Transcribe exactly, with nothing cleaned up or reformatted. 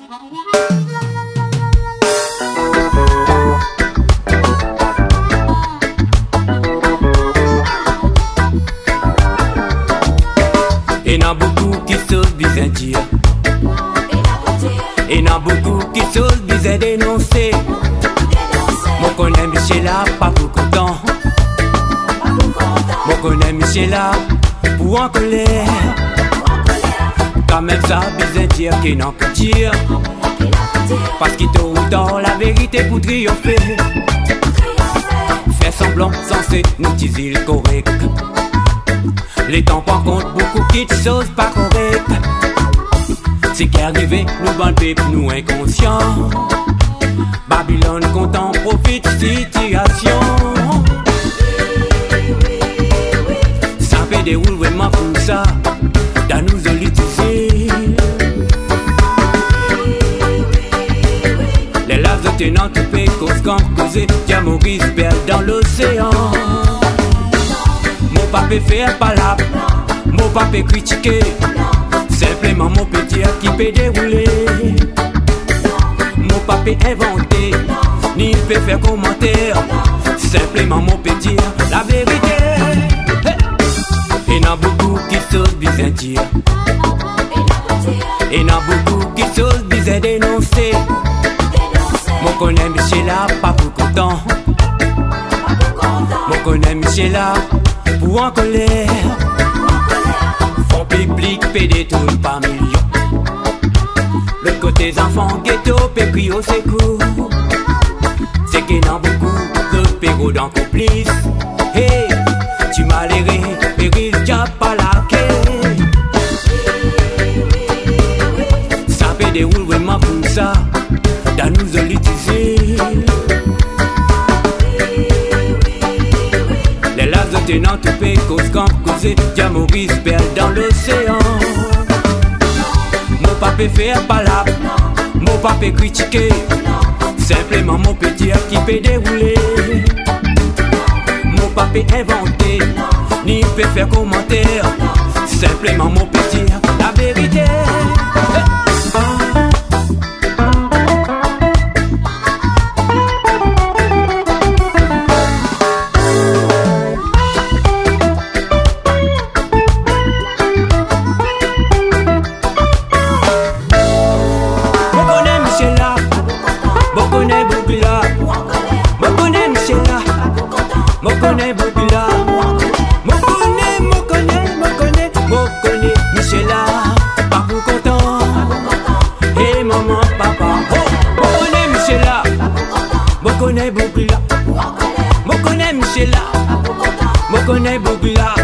Et n'a beaucoup qui s'osent bien dire. Et n'a beaucoup qui s'osent bien dénoncer. Mon connaît Michela pas pour content. Mon connaît Michela pour en colère. Quand même ça bien dire qu'il n'en peut dire. Parce qu'il tôt ou tard la vérité pour triompher. Faire semblant censé nous dire le correct. Les temps par contre beaucoup qui de choses pas correctes. C'est qu'arrivé nous bon peuple nous inconscients. Babylone content profite situation. Ça fait des roules vraiment pour ça. Dans nous de l'utiliser. Les laves de tenants tout pays cause comme causé. Tiens Maurice perd dans l'océan. Mon papa faire palabre, mon papa critiquer. Simplement mon petit qui peut dérouler. Mon papa inventé, ni peut faire commentaire. Simplement mon petit la vérité. Et n'a beaucoup qui s'osent bien dire. Et n'a beaucoup qui s'osent bien dénoncer. Mon connaît Michela pas pour content. Mon connaît Michela pour en colère. Fonds public pédé tout par millions. Le côté enfants ghetto pécrit au secours. C'est qu'il y en a beaucoup d'autres péros dans complice. Hey, tu m'as l'airé, péril, t'as pas la quai. Ça fait des roules vraiment pour ça. Dans nous de l'utiliser. Les laves de tenants tout pays cause comme causé. Tiens Maurice perd dans l'océan. Mon papa faire palabre, mon papa critiquer. Simplement mon petit qui peut dérouler. Mon papa inventé, ni peut faire commentaire. Simplement mon petit la vérité. Mo connais Bougla,